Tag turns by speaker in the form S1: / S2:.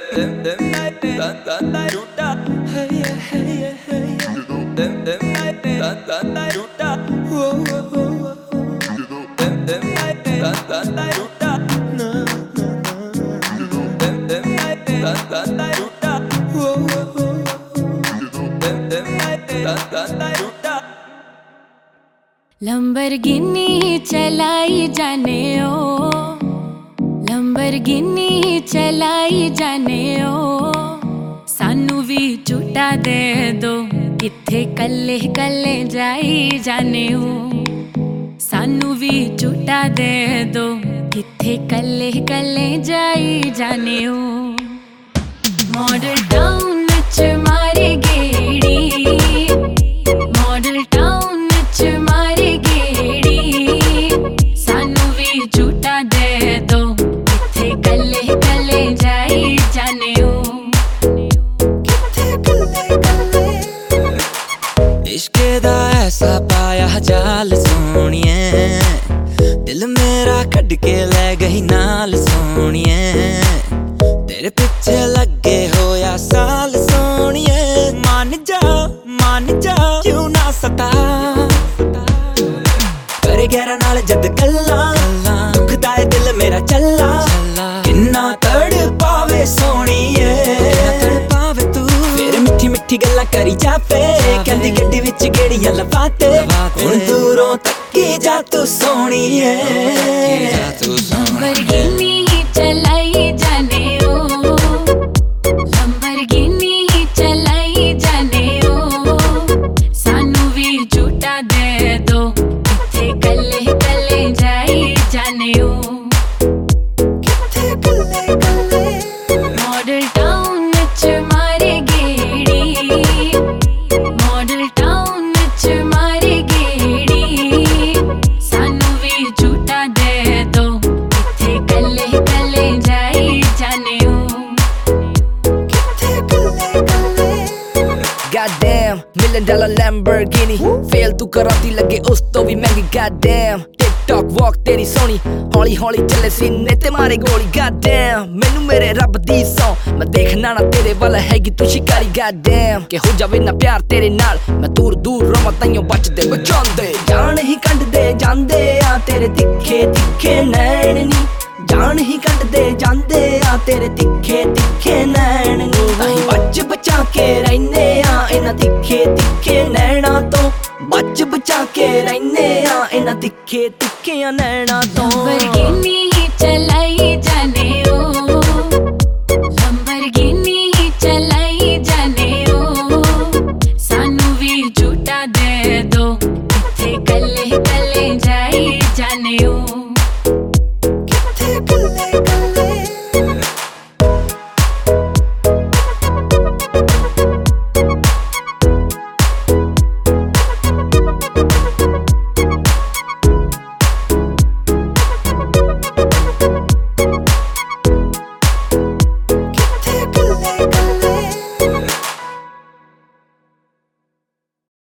S1: Lamborghini चलाई जाने ओ, Lamborghini चलाई जाने ओ, सानू भी झूठा दे दो, किथे कल्ले कल्ले जाई जाने ओ, सानू भी झूठा दे दो, किथे कल्ले कल्ले जाई जाने ओ। मॉडल टाउन च मारे गेड़ी, मॉडल टाउन च मारे गेड़ी, सानू भी झूठा दे दो, किथे कल्ले कल्ले जाई जाने ओ, किथे कल्ले कल्ले।
S2: इश्के दा ऐसा पाया जाल सोनिए, दिल मेरा कट के ले गई नाल सोनिए, तेरे पीछे लगे होया साल सोनिए, मान जा क्यों ना सता, करे गहरा नाल जद गल्ला, दुखदा है दिल मेरा चला, किन्ना तड़पावे सोनिए, तड़पावे तू फिर मिठी मिठी गल्ला करी जावे, कहंदी गड्डी विच गेड़ियां लवाते, हुण दूरों तक्की जा तू सोनिए,
S1: लंबरगिनी चलाई जाने ओ, लंबरगिनी चलाई जाने ओ, सानू भी झूठा दे दो, किथे कल्ले कल्ले जाई जाने ओ, किथे कल्ले कल्ले। मॉडल टाउन च मारे गेड़ी, मॉडल टाउन च मारे गेड़ी, सानू भी झूठा दे दो, किथे कल्ले कल्ले जाई जाने ओ, किथे कल्ले कल्ले।
S3: Goddamn, $1 million Lamborghini, फेल तू कराती लगे उस तो भी महंगी। Goddamn, TikTok walk तेरी सोनी, हौली हौली चले सीने ते मारे गोली। Goddamn, मैनू मेरे रब दी सौ, मैं देखना ना तेरे वाला हैगी तू शिकारी। Goddamn, के हो जावे ना प्यार तेरे नाल, मैं दूर दूर रवां ताइयों बचदे बचांदे, जान ही कंडदे जांदे आ तेरे तिखे तिखे नैन नी, जान ही कटदे जांदे आ तेरे तिखे तिखे नैन नी, अहीं बच बचा के रहने आ इन्हां तिखे तिखे नैना तो, बच बचा के रहने आ इन्हां तिखे तिखे नैना तो।
S1: लंबरगिनी चलाई जाने ओ, लंबरगिनी चलाई जाने ओ, सानू भी झूठा दे दो, किथे कल्ले कल्ले जाई जाने ओ।